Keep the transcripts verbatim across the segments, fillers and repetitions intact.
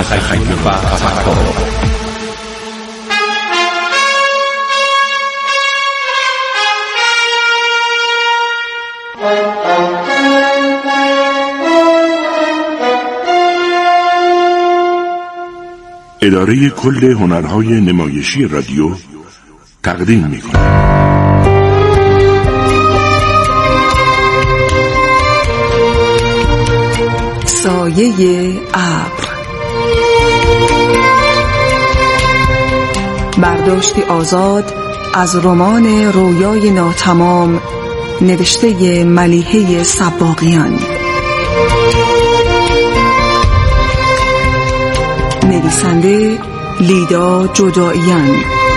تخیل و تفکر. اداره کل هنرهای نمایشی رادیو تقدیم می‌کند. سایه ابر، برداشتی آزاد از رمان رویای ناتمام نوشته ملیحه صباغیان، نویسنده لیدا جدائیان،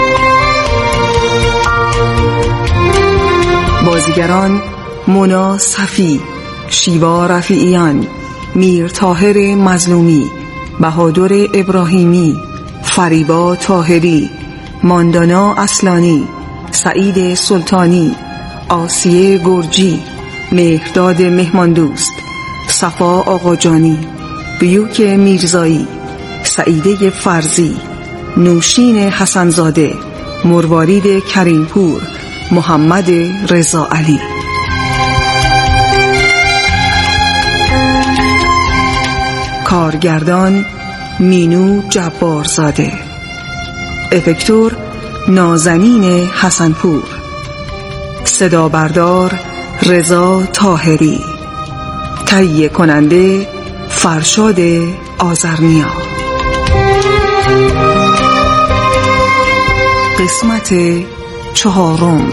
بازیگران مونا صفی، شیوا رفیعیان، میر طاهر مظلومی، بهادر ابراهیمی، فریبا طاهری، ماندانا اصلانی، سعید سلطانی، آسیه گرجی، مهرداد مهماندوست، صفا آقاجانی، بیوک میرزایی، سعیده فرزی، نوشین حسنزاده، مروارید کریمپور، محمد رضا علی. کارگردان مینو جبارزاده، افکتور نازنین حسنپور، صدا بردار رضا طاهری، تهیه کننده فرشاد آذرنیا. قسمت چهارم.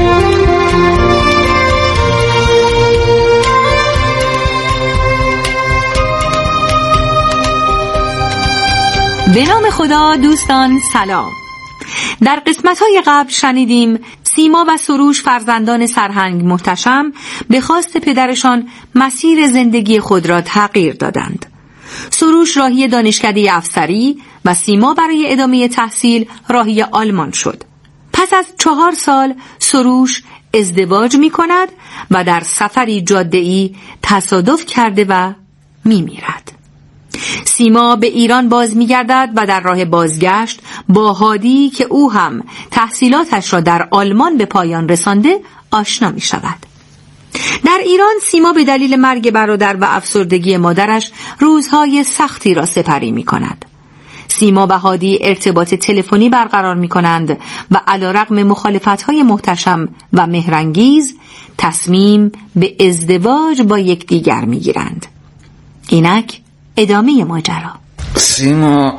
به نام خدا. دوستان سلام. در قسمت‌های قبل شنیدیم سیما و سروش فرزندان سرهنگ محتشم به خواست پدرشان مسیر زندگی خود را تغییر دادند. سروش راهی دانشکده افسری و سیما برای ادامه تحصیل راهی آلمان شد. پس از چهار سال سروش ازدواج می کند و در سفری جاده‌ای تصادف کرده و می میرد. سیما به ایران باز می گردد و در راه بازگشت با هادی که او هم تحصیلاتش را در آلمان به پایان رسانده آشنا می شود. در ایران سیما به دلیل مرگ برادر و افسردگی مادرش روزهای سختی را سپری می کند. سیما و هادی ارتباط تلفنی برقرار می کنند و علیرغم مخالفت‌های محتشم و مهرانگیز تصمیم به ازدواج با یکدیگر می گیرند. اینک ادامه ماجرا. سیما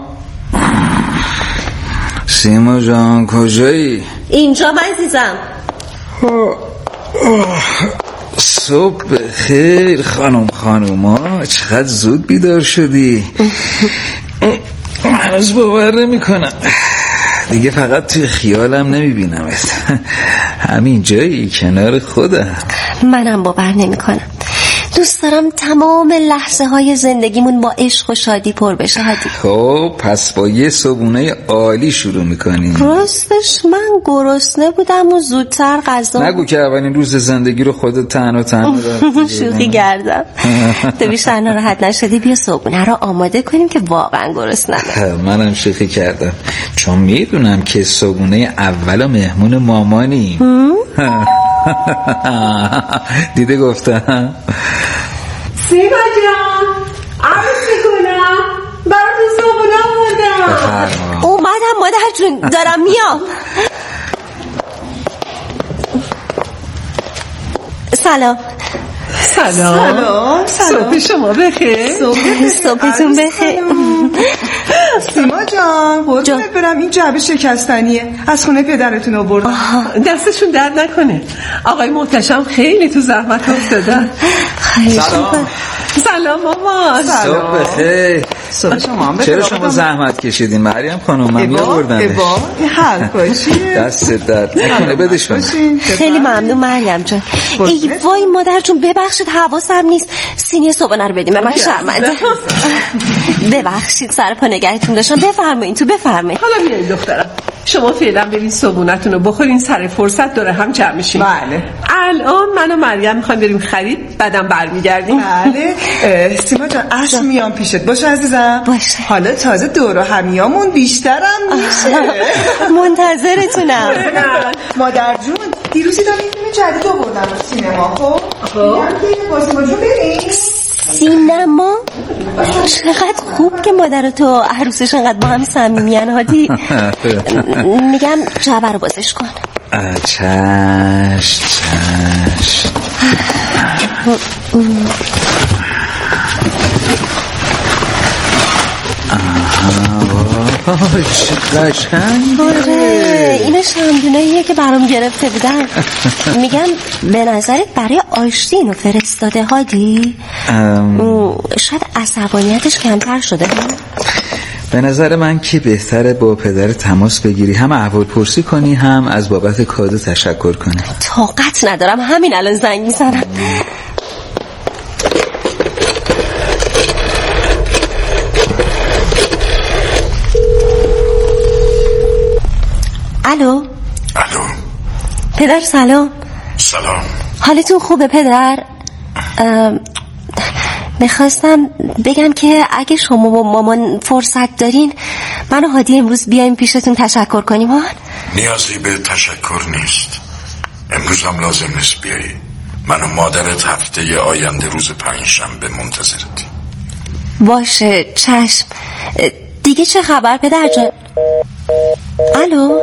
سیما جان کجایی؟ اینجا عزیزم. صبح خیر خانم خانوما، چقدر زود بیدار شدی. هنوز باور نمی کنم دیگه، فقط توی خیالم نمی بینمت. همین جایی کنار خودم. منم باور نمی کنم. دوست دارم تمام لحظه های زندگیمون با عشق و شادی پر بشه. هادی خب پس با یه صبحونه عالی شروع میکنیم. راستش من گرسنه بودم و زودتر غذا. نگو که اولین روز زندگی رو خودت تنها تنها رفتی. شوخی کردم. تو بیشتر ناراحت نشدی، بیا صبحونه رو آماده کنیم که واقعا گرسنه‌ام. منم شوخی کردم چون میدونم که صبحونه اول مهمون مامانی. دیده گفتم سیما جان عرض میکنم براتون صبحونه آوردم. اومدم مادر جون، دارم میام. سلام سلام. سلام. صبح شما بخیر. صبحتون بخیر. سیما جان قربونت برم، این جعبه شکستنیه، از خونه پدرتون آوردم. دستشون درد نکنه، آقای محتشم خیلی تو زحمت افتادن. سلام. سلام ماما. صبح بخیر. صبح شما هم چرا شما زحمت کشیدین مریم خانم؟ من میآوردمش. ایوا این حل باشی. دست درد نکنه، بدشون. خیلی ممنون مریم جان. ای وای مادر جون ببخشید حواسم نیست، سینی صبحونه رو بدیم. من شرمنده. ببخشید سر پا نگهتون داشتم. بفرمایید تو، بفرمایید. حالا میایید دخترم. شما فعلا برید صبونتون رو بخورین، سر فرصت داره هم جمع میشیم. بله. الان من و مریم میخوایم بریم خرید، بعدم برمیگردیم. بله. سیما جان عصر میام پیشت باشه عزیزم. باشه. حالا تازه دور و همیامون بیشترم میشه. منتظرتونم. مادر جون دیروزی داریم فیلم جدید آوردن سینما. خب میگم که با سیما جون بریم سینما. چقدر خوب که مادر و تو عروسش انقدر با هم صمیمیان. هادی میگم جعبه رو بازش کن. چش چش. آه چه قشنگه. آره اینا شمدوناییه که برام گرفته بودن. میگم به نظرت برای آشتی اینو فرستاده هادی؟ شاید عصبانیتش کمتر شده. به نظر من که بهتره با پدر تماس بگیری، هم احوال پرسی کنی هم از بابت کادو تشکر کنی. طاقت ندارم، همین الان زنگ میزنم. الو. الو. پدر سلام. سلام. حالتون خوبه پدر؟ میخواستم بگم که اگه شما و مامان فرصت دارین من و هادی امروز بیایم پیشتون تشکر کنیم. ها؟ نیازی به تشکر نیست، امروز هم لازم نیست بیایی. من و مادرت هفته آینده روز پنجشنبه منتظرتی. باشه چشم. دیگه چه خبر پدر جان؟ الو.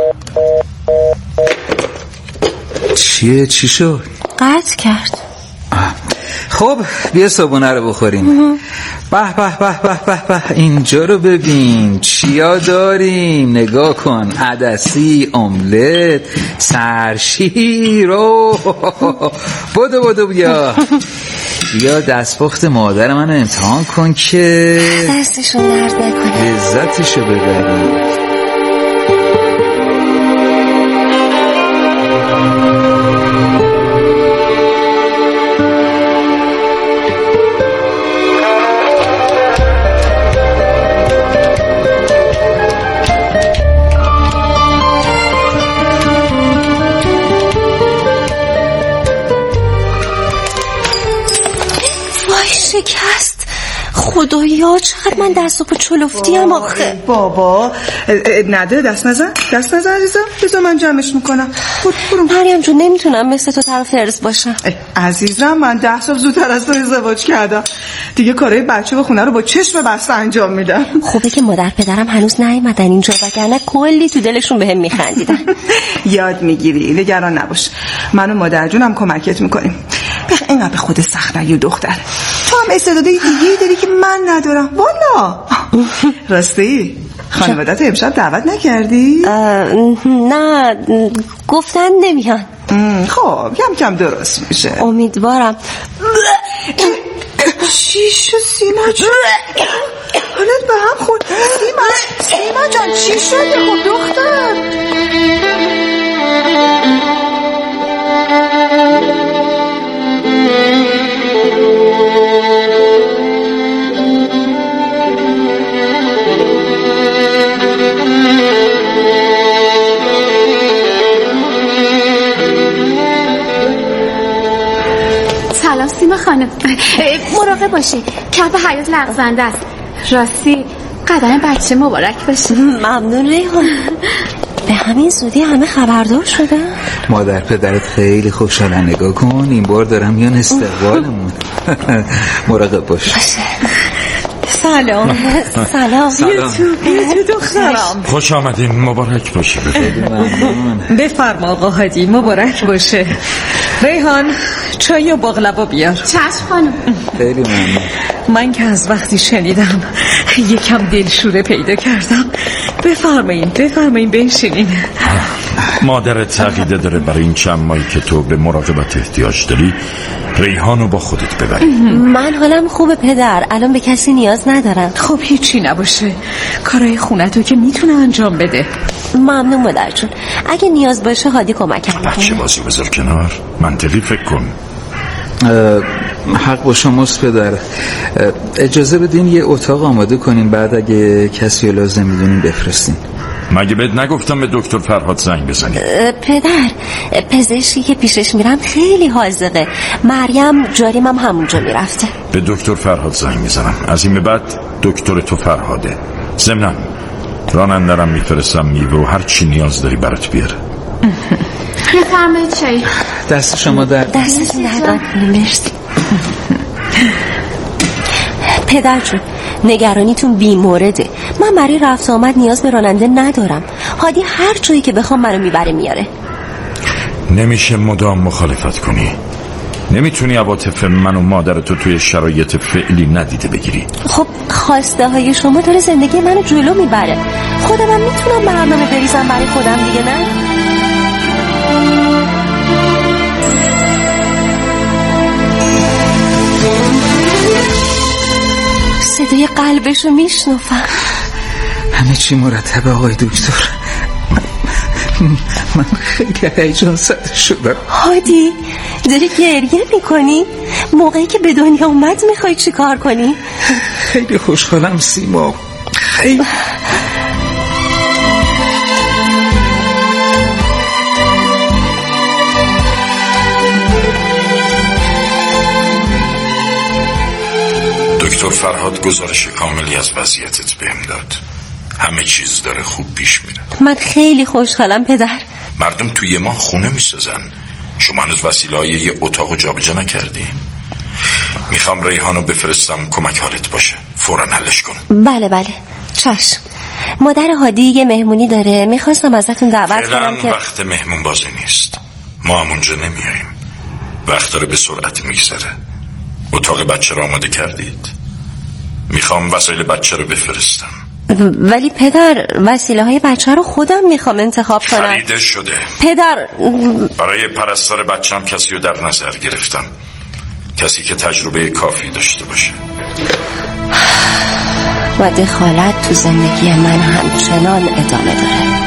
چیه چی شد؟ قطع کرد. خب بیا صبحونه رو بخوریم. به به به به به به اینجا رو ببین چیا داریم، نگاه کن. عدسی، املت، سرشیر. بدو بدو بیا بیا دستپخت مادر منو امتحان کن که دستشو درد نکنه، لذتشو ببری. شکست. خدایا چقدر من دست و پا چلفتیم آخه. بابا نده، دست نزن دست نزن عزیزم، بذار من جمعش میکنم. مریم جون نمیتونم مثل تو طرف ارز باشم. عزیزم من ده سال زودتر از تو ازدواج کردم، دیگه کارهای بچه و خونه رو با چشم بسته انجام میدم. خوبه که مادر پدرم هنوز نیومدن اینجا، وگرنه کلی تو دلشون بهم میخندیدن. یاد میگیری، نگران نباش، من و مادر جونم کمکت میکنیم. بخ اینقدر به خود سخت نگیر دختر، تو هم استعدادای دیگه داری که من ندارم والا. راستی خانوادت امشب دعوت نکردی؟ نه گفتن نمیان. خب کم کم درست میشه امیدوارم. چی شد سیما جان؟ حالت به هم خورد. سیما سیما جان چی شده خب دختر؟ سلام سیما خانم، مراقب باشی کف حیاط لغزنده است. راستی قدم بچه مبارک باشه. ممنون ریحان. به همین زودی همه خبردار شدن؟ مادر پدرت خیلی خوشحالن، نگاه کن این بار دارم میان استقبالمون. مراقب باش. سلام. سلام. سلام. بیا تو دخترم. خوش آمدین، مبارک باشه. بفرما آقا هادی، مبارک باشه. ریحان چای و باقلوا بیار. چشم خانم. خیلی ممنون. من که از وقتی شنیدم یکم دلشوره پیدا کردم. بفرمایین بفرمایین بنشینین. مادرت عقیده داره برای این چند ماهی که تو به مراقبت احتیاج داری ریحانو با خودت ببری. من حالم خوبه پدر، الان به کسی نیاز ندارم. خب هیچی نباشه، کارهای خونه تو که میتونه انجام بده. ممنون مادر جون، اگه نیاز باشه هادی کمکم میکنه. بچه بازی بذار کنار، منطقی فکر کن. حق با شماست پدر. اجازه بدین یه اتاق آماده کنیم، بعد اگه کسی رو لازم میدونیم بفرستین. مگه بهت نگفتم به دکتر فرهاد زنگ بزنی؟ پدر، پزشکی که پیشش میرم خیلی حاذقه. مریم جاریم هم همونجا میرفته. به دکتر فرهاد زنگ میزنم. از این به بعد دکتر تو فرهاده. ضمناً رانندرم میفرستم میوه و هر چی نیاز داری برات بیاره. بفرمایید چای. دست شما درد دستتون درد نکنه. مرسی. پدر جون، نگرانیتون بی مورده. من برای رفت آمد نیاز به راننده ندارم. هادی هر جایی که بخوام منو میبره میاره. نمیشه مدام مخالفت کنی. نمیتونی عواطف من و مادرتو توی شرایط فعلی ندیده بگیری. خب خواسته های شما داره زندگی منو جلو میبره. خودم هم میتونم برنامه بریزم برای خودم دیگه، نه؟ صدای قلبشو میشنفم. همه چی مرتبه آقای دکتر. من خیلی هیجان زده شدم. هادی داری گریه میکنی؟ موقعی که به دنیا اومد میخوای چی کار کنی؟ خیلی خوشحالم سیما، خیلی. دکتر فرهاد گزارش کاملی از وضعیتت بهم داد. همه چیز داره خوب پیش میره. من خیلی خوشحالم پدر. مردم توی ما خونه میسازن، شما هنوز وسیله‌های یه اتاقو جابجا نکردی. میخوام ریحانو بفرستم کمک حالت باشه، فوراً حلش کن. بله بله چشم. مادر هادی یه مهمونی داره، میخواستم ازتون دعوت کنم که وقت مهمون بازی نیست. ما هم اونجا نمیاییم. وقت داره به سرعت میگذره. اتاق بچه رو آماده کردید؟ میخوام وسایل بچه رو بفرستم. ولی پدر وسیله های بچه رو خودم میخوام انتخاب کنم. خریده شده پدر. برای پرستار بچم کسی رو در نظر گرفتم، کسی که تجربه کافی داشته باشه. و دخالت تو زندگی من همچنان ادامه داره.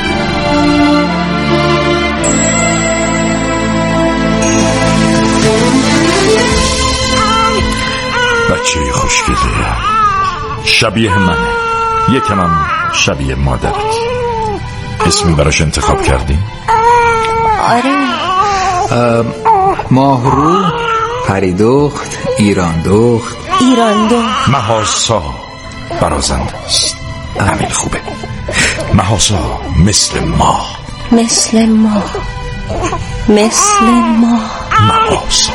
بچه خوشگله، شبیه منه، یکم هم شبیه مادرت. اسمی براش انتخاب کردی؟ آره. ماهرو، پریدخت، ایران دخت. ایران دخت مهاسا برازنده است. همین خوبه. مهاسا مثل ماه، مثل ماه، مثل ماه. مهاسا.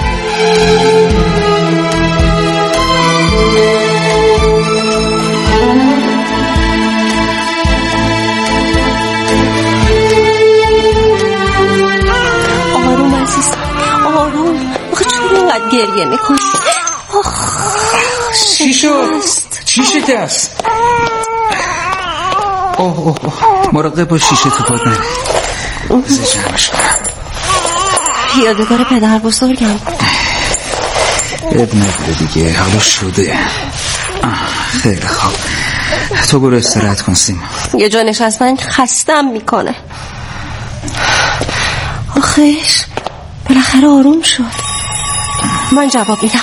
گریه میکنی؟ چی شد؟ چی شکست؟ اوه اوه اوه مراقب با شیشه تو پاد نره. بذار جمعش کنم. یادگار پدر بزرگم. اب نداره دیگه، حالا شده. خیلی خوب، تو برو استراحت کن سیما. یه جا نشستن خستم میکنه. آخیش بالاخره آروم شد. من جواب میدم.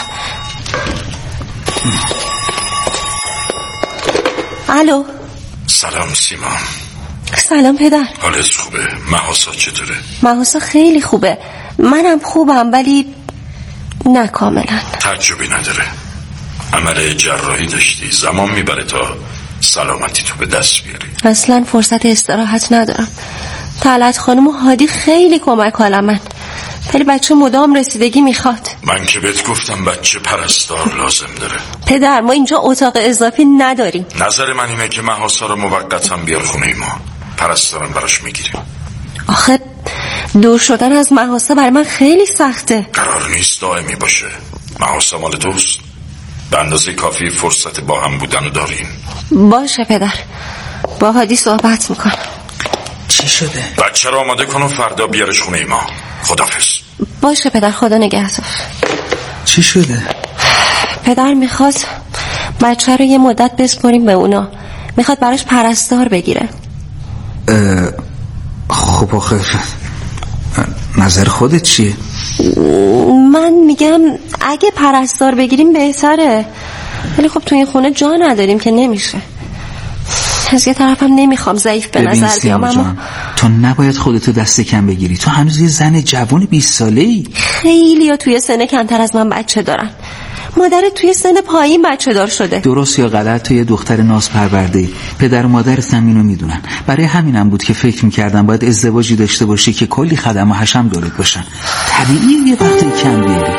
الو. سلام سیما. سلام پدر. حالت خوبه؟ مهاسا چطوره؟ مهاسا خیلی خوبه، منم خوبم ولی نه کاملا. تعجبی نداره، عمل جراحی داشتی، زمان میبره تا سلامتی تو به دست بیاری. اصلا فرصت استراحت ندارم. طلعت خانم و هادی خیلی کمک حالمن، ولی بچه مدام رسیدگی میخواد. من که بهت گفتم بچه پرستار لازم داره. پدر ما اینجا اتاق اضافی نداریم. نظر من اینه که مهاسا رو موقتا بیار خونه ما، پرستارم براش میگیریم. آخه دور شدن از مهاسا برای من خیلی سخته. قرار نیست دائمی باشه. مهاسا مال توست، به اندازه کافی فرصت با هم بودن دارین. باشه پدر، با هادی صحبت میکنم. چی شده؟ بچه رو آماده کن و فردا بیارش خونه ما. خداحافظ. باشه پدر، خدا نگهدار. چی شده؟ پدر میخواد بچه رو یه مدت بسپاریم به اونا، میخواد براش پرستار بگیره. خب آخه نظر خودت چیه؟ من میگم اگه پرستار بگیریم بهتره، ولی خب تو این خونه جا نداریم که نمیشه. از یه طرفم نمیخوام ضعیف به نظر بیام، اما تو نباید خودتو دست کم بگیری. تو هنوز یه زن جوان بیست ساله‌ای. خیلی ها توی سن کمتر از من بچه دارن. مادرت توی سن پایین بچه دار شده. درست یا غلط تو یه دختر ناز پرورده‌ای. پدر و مادرت هم اینو میدونن. برای همینم بود که فکر میکردم باید ازدواجی داشته باشی که کلی خدم و حشم دارت باشن. طبیعیه یه وقتی کم بیاری.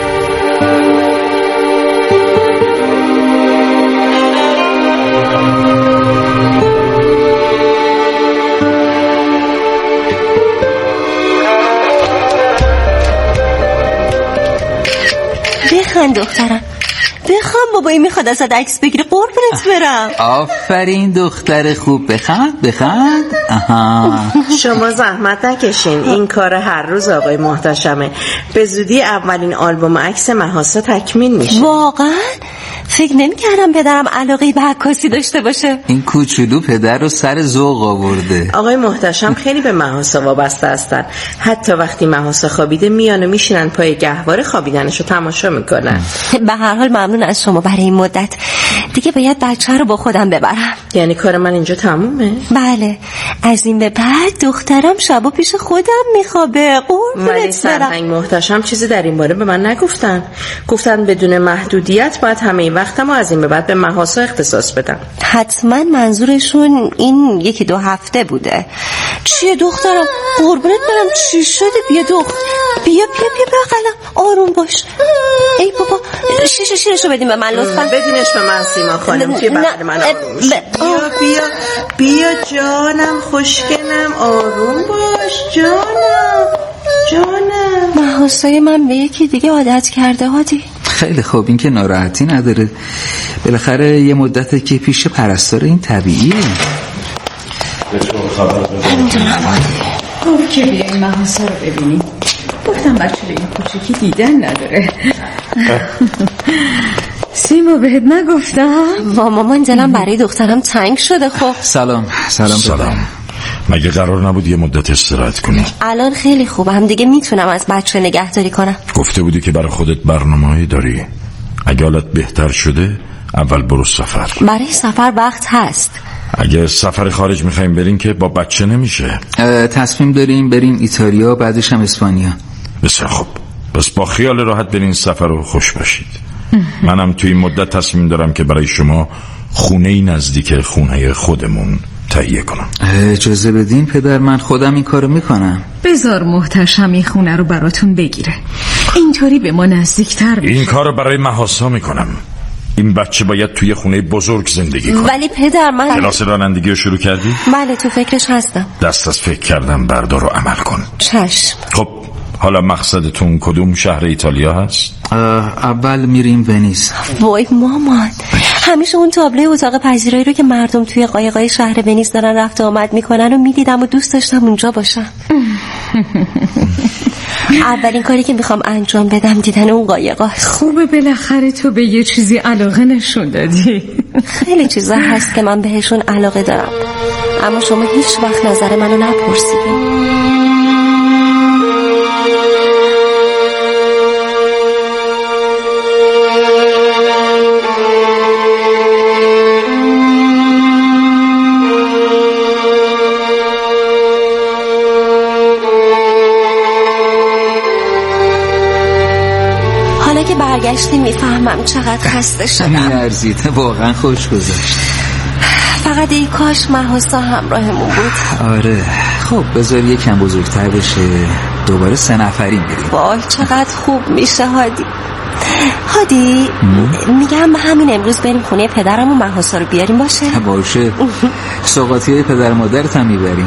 بخند دخترم، بخند. بابایی میخواد ازت عکس بگیره، قربونت برم. آفرین دختر خوب، بخند بخند. آها. شما زحمت نکشین، این کار هر روز آقای محتشمه. به زودی اولین آلبوم عکس مهاسا تکمیل میشه. واقعا فکر نمی‌کردم پدرم علاقه به عکاسی داشته باشه. این کوچولو پدر رو سر ذوق آورده. آقای محتشم خیلی به مهاسا وابسته هستن. حتی وقتی مهاسا خوابیده میان و میشینن پای گهواره خوابیدنشو تماشا میکنن. به هر حال ممنون از شما برای این مدت. دیگه باید بچه رو با خودم ببرم. یعنی کار من اینجا تمومه؟ بله، از این به بعد دخترم شبا پیش خودم میخوابه. قربونت برم. ولی سرهنگ محتشم چیزی در این باره به من نگفتن. گفتن بدون محدودیت باید همه وقتمو از این به بعد به مهاسا اختصاص بدم. حتما منظورشون این یکی دو هفته بوده. چیه دخترم؟ قربونت برم چی شده؟ بیا دختر، بیا بیا بیا بغلم، آروم باش. ای بابا، شیشه شیرشو بدیم به من لطفا. بدینش به من سیما خانم، توی بغل من آروم باش. بیا بیا بیا جانم، خوشگلم، آروم باش جانم جانم. مهاسای من به یکی دیگه عادت کرده. هادی خیلی خوب، این که ناراحتی نداره. بالاخره یه مدته که پیش پرستار، این طبیعیه. گفت که بیایی مهاسا رو ببینی. گفتم بچه این کوچکی دیدن نداره. سیما بهت نگفتم؟ وا مامان، دلم برای دخترم تنگ شده. خب سلام سلام سلام. مگه قرار نبود یه مدت استراحت کنی؟ الان خیلی خوبم دیگه، میتونم از بچه نگهداری کنم. گفته بودی که برای خودت برنامه‌ای داری. اگه حالت بهتر شده اول برو سفر. برای سفر وقت هست. اگه سفر خارج میخوایم بریم که با بچه نمیشه. تصمیم داریم بریم ایتالیا، بعدش هم اسپانیا. بسیار خوب، پس با خیال راحت برین سفر رو خوش باشید. منم توی این مدت تصمیم دارم که برای شما خونه‌ای نزدیک خونه خودمون تهیه کنم. اجازه بدین پدر، من خودم این کارو میکنم. بذار محتشم این خونه رو براتون بگیره، اینطوری به ما نزدیکتر میشه. این کارو برای مهاسا میکنم. این بچه باید توی خونه بزرگ زندگی کنه. ولی پدر من کلاس رانندگی رو شروع کردی؟ بله تو فکرش هستم. دست از فکر کردم بردار و عمل کن. چشم. خب حالا مقصدتون کدوم شهر ایتالیا هست؟ اول میریم ونیز. وای مامان، همیشه اون تابلوی اتاق پذیرایی رو که مردم توی قایقای شهر ونیز دارن رفت و آمد میکنن و میدیدم و دوست داشتم اونجا باشم. اولین کاری که میخوام انجام بدم دیدن اون قایقاست. خوبه بالاخره تو به یه چیزی علاقه نشون دادی. خیلی چیزا هست که من بهشون علاقه دارم، اما شما هیچ وقت نظر منو نپرسیدین. برگشتی میفهمم چقدر خسته شدم. میارزید، واقعا خوش گذشت. فقط ای کاش مهاسا همراهمون بود. آره خب بذار یکم بزرگتر بشه دوباره سه نفری بریم. وای چقدر خوب میشه هادی. هادی میگم همین امروز بریم خونه پدرم و مهاسا رو بیاریم. باشه باشه. سوغاتی های پدر مادرت هم میبریم.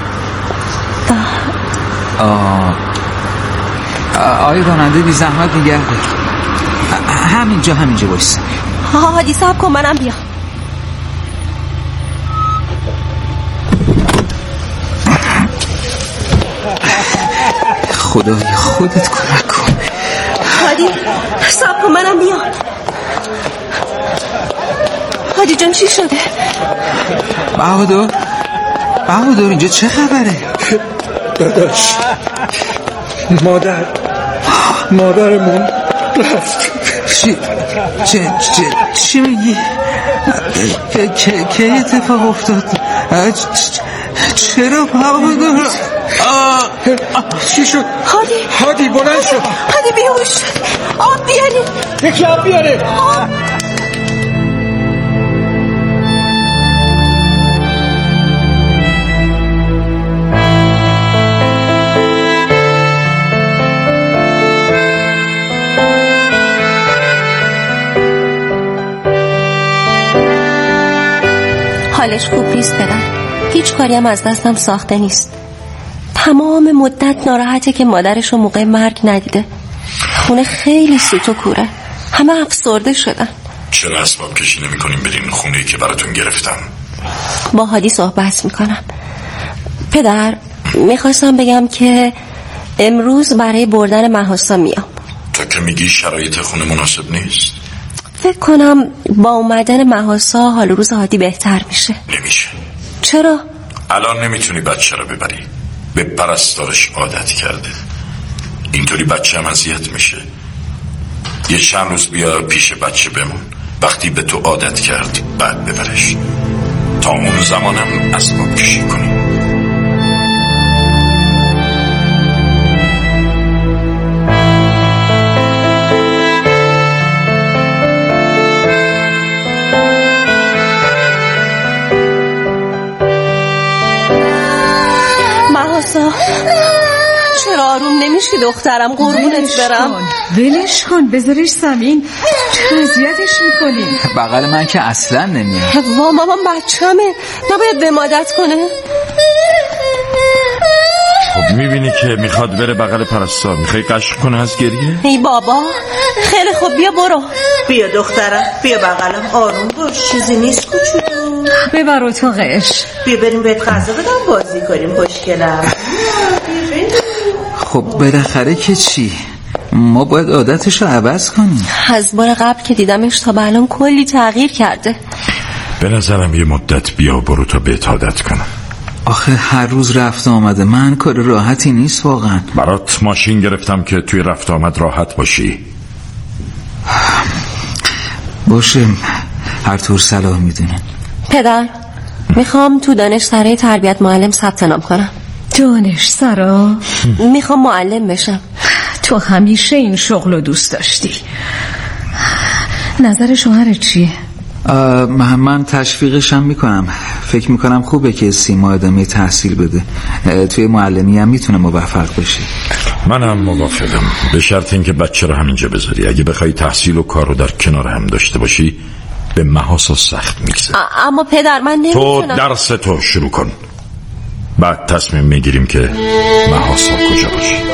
آه آی راننده بی زحمت نگه دار. همینجا همینجا بایست. هادی صبر کن منم بیا. خدای خودت کمک کن. هادی صبر کن منم بیا. هادی جان چی شده؟ بهادر بهادر اینجا چه خبره؟ داداش مادر مادرمون رفت. چی؟ چه چه چی میگی؟ که که اتفاق افتاد؟ چرا بابا؟ چی شد؟ هادی هادی بلند شد. هادی بیهوش شد. آب بیاریم. یکی آب بیاره. آب. حالش خوب نیست پدر. هیچ کاری هم از دستم ساخته نیست. تمام مدت ناراحته که مادرشو موقع مرگ ندیده. خونه خیلی سوت و کوره. همه افسرده شدن. چرا اسباب کشی نمی کنیم بریم خونه‌ای که براتون گرفتم؟ با هادی صحبت میکنم. پدر میخواستم بگم که امروز برای بردن مهاسا میام. تو که میگی شرایط خونه مناسب نیست. فکر کنم با اومدن مهاسا حال روز هادی بهتر میشه. نمیشه. چرا؟ الان نمیتونی بچه رو ببری. به پرستارش عادت کرده. اینطوری بچه هم اذیت میشه. یه چند روز بیا پیش بچه بمون. وقتی به تو عادت کرد بعد ببرش. تا اون زمانم اسباب کشی کنی. چرا آروم نمیشی دخترم؟ قربونت برم. ولش کن بذارش زمین. چرا اذیتش میکنی؟ بغل من که اصلا نمیاد. وا مامان بچمه نباید بمادت کنه. خب میبینی که میخواد بره بغل پرستار. میخوای قشق کنه از گریه؟ ای بابا خیلی خوب بیا برو. بیا دخترم بیا بغلم. آروم باش چیزی نیست کوچولو. ببر اتاقش. بیا بریم بهت غذا بدم بازی کنیم خوشگلم. خب بالاخره که چی؟ ما باید عادتش رو عوض کنیم. از بار قبل که دیدمش تا به الان کلی تغییر کرده. به نظرم یه مدت بیا برو تا بهت عادت کنم. آخه هر روز رفت آمده من کار راحتی نیست واقعا. برات ماشین گرفتم که توی رفت آمد راحت باشی. باشه هر طور صلاح میدونین. پدر میخوام تو دانشسرای تربیت معلم ثبت نام کنم. دانشسرا؟ میخوام معلم بشم. تو همیشه این شغل رو دوست داشتی. نظر شوهرت چیه؟ من تشویقشم میکنم. فکر میکنم خوبه که سیما ادامه تحصیل بده. توی معلمی هم میتونه موفق بشه. منم موافقم به شرط اینکه بچه رو همینجا بذاری. اگه بخوای تحصیل و کار رو در کنار هم داشته باشی به مهاسا سخت میگذره. اما پدر من نمیتونم. تو درس تو شروع کن بعد تصمیم میگیریم که مهاسا کجا باشه.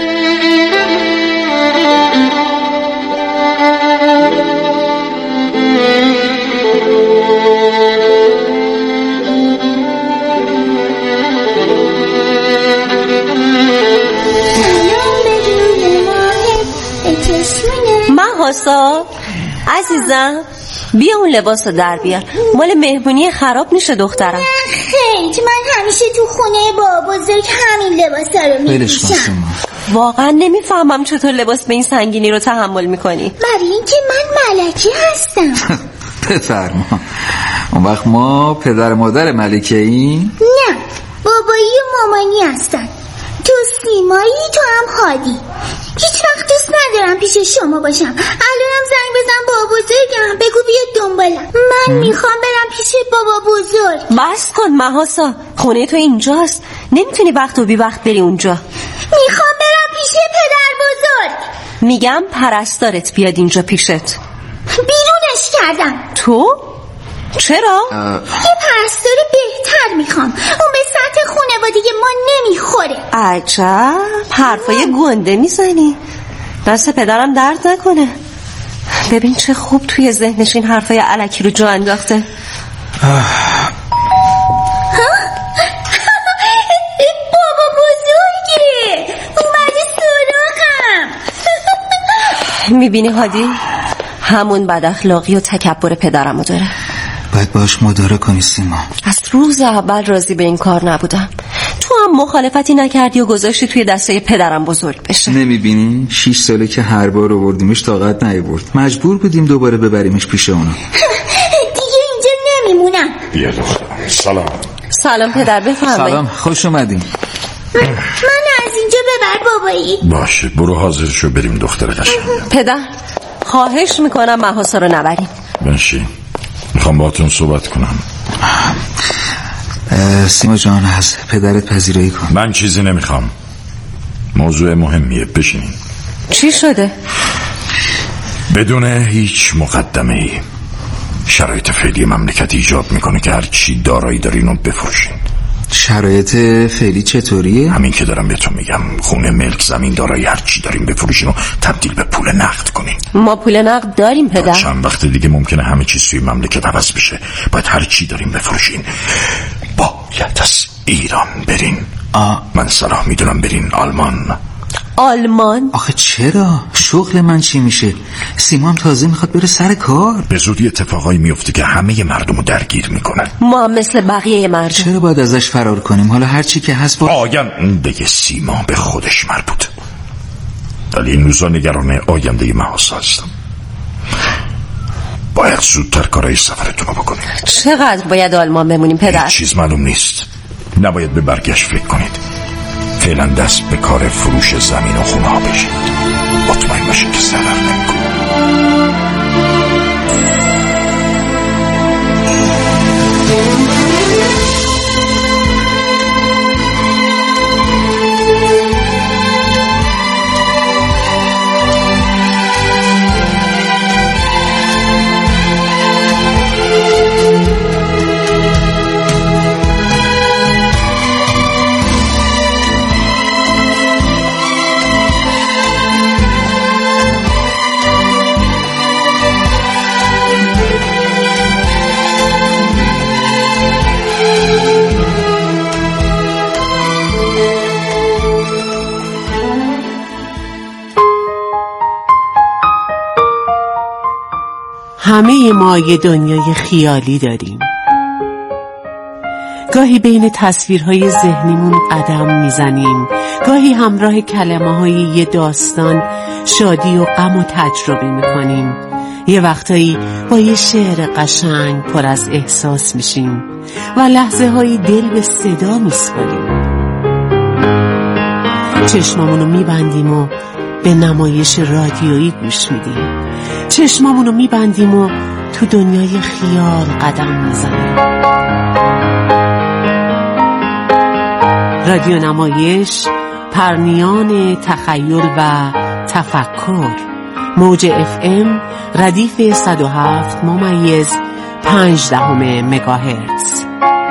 مهاسا عزیزم بیا اون لباس رو در بیار. مال مهمونی خراب میشه دخترم. خیلی من همیشه تو خونه بابا بزرگ همین لباسا رو میپوشم. واقعا نمیفهمم چطور لباس به این سنگینی رو تحمل میکنی. برای اینکه من ملکه هستم. بفرما. اون وقت ما پدر مادر ملکه این؟ نه بابایی و مامانی هستن. تو سیمایی تو هم هادی. هیچ وقت دوست ندارم پیش شما باشم. الانم زنگ بزن بابا بزرگم بگو بیا دنبالم. من میخوام برم پیش بابا بزرگ. بس کن مهاسا خونه تو اینجاست. نمیتونی وقت و بی وقت بری اونجا. میخوام برم پیش پدر بزرگ. میگم پرستارت بیاد اینجا پیشت. بیرونش کردم. تو؟ چرا؟ یه پرستار بهتر میخوام. اون به سطح خانوادگی ما نمیخوره. عجب حرفای گنده میزنی. دست پدرم درد نکنه. ببین چه خوب توی ذهنش این حرفای الکی رو جا انداخته. بابا بزرگه اومده سراغم. میبینی هادی همون بد اخلاقی و تکبر پدرمو داره. باید باش مدارا کنی سیما. از روز اول راضی به این کار نبودم. تو هم مخالفتی نکردی و گذاشتی توی دسته پدرم بزرگ بشه. نمیبینی؟ شیش ساله که هر بار آوردیمش طاقت نیاورد. مجبور بودیم دوباره ببریمش پیش اونا. دیگه اینجا نمیمونم. بیا دخترم. سلام. سلام پدر، بفرمایید. سلام، خوش اومدین. من از اینجا ببر بابایی. باشه، برو حاضر شو بریم دختر قشنگم. پدر خواهش میکنم محاسا رو نبریم. بنشین، میخوام باهاتون صحبت کنم. سیما جان، از پدرت پذیرایی کن. من چیزی نمیخوام، موضوع مهمیه. بشینین. چی شده؟ بدون هیچ مقدمه ای شرایط فعلی مملکت ایجاد میکنه که هر چی دارایی دارین رو بفروشین. شرایط فعلی چطوریه؟ همین که دارم بهتون میگم، خونه، ملک، زمین، دارایی، هر چی دارین بفروشین و تبدیل به پول نقد کنین. ما پول نقد داریم پدر. چند وقت دیگه ممکنه همه چیز توی مملکت عوض بشه. باید هر چی دارین بفروشین. باید از ایران برین. آه. من صلاح میدونم برین آلمان. آلمان؟ آخه چرا؟ شغل من چی میشه؟ سیما هم تازه میخواد بره سر کار. به زودی اتفاقایی میفته که همه مردم رو درگیر میکنن. ما هم مثل بقیه مردم. چرا باید ازش فرار کنیم؟ حالا هر چی که هست با آیم دیگه سیما به خودش مربوط. ولی این روزا نگران آینده محاسا هستم. باید زودتر کارهای سفرتون رو بکنید. چقدر باید آلمان بمونیم پدر؟ هیچ چیز معلوم نیست. نباید به برگشت فکر کنید. فعلا دست به کار فروش زمین و خونه ها بشید. مطمئن باشید که ضرر نمی‌کنید. همه ما یه دنیای خیالی داریم. گاهی بین تصویرهای ذهنیمون قدم میزنیم، گاهی همراه کلمه های یه داستان شادی و غم و تجربه میکنیم. یه وقتایی با یه شعر قشنگ پر از احساس میشیم و لحظه های دل به صدا میسپاریم. چشمامونو میبندیم و به نمایش رادیویی گوش میدیم. چشمامونو میبندیم و تو دنیای خیال قدم میزنیم. رادیو نمایش، پرنیان تخیل و تفکر. موج اف ام ردیف صد و هفت ممیز پنج دهم مگاهرتز.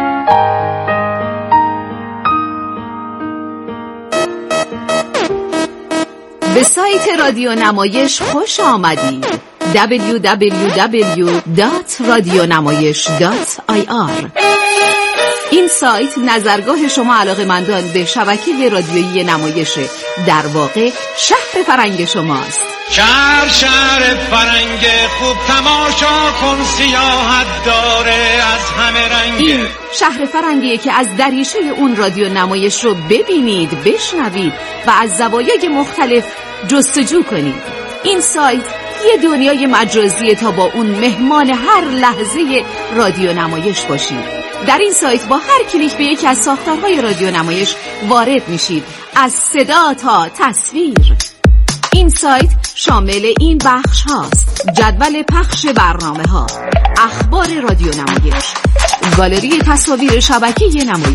به سایت رادیو نمایش خوش آمدید. دبلیو دبلیو دبلیو دات رادیونمایش دات آی آر. این سایت نظرگاه شما علاقه‌مندان به شبکه رادیویی نمایشه. در واقع شهر فرنگ شماست. شهر شهر فرنگ خوب، تماشا کن سیاحت داره از همه رنگ. این شهر فرنگیه که از دریچه اون رادیو نمایش رو ببینید، بشنوید و از زوایای مختلف جستجو کنید. این سایت یه دنیای مجازیه تا با اون مهمان هر لحظه رادیو نمایش باشید. در این سایت با هر کلیک به یکی از ساختارهای رادیو نمایش وارد میشید، از صدا تا تصویر. این سایت شامل این بخش هاست: جدول پخش برنامه ها، اخبار رادیو نمایش، گالری تصاویر شبکه نمایش،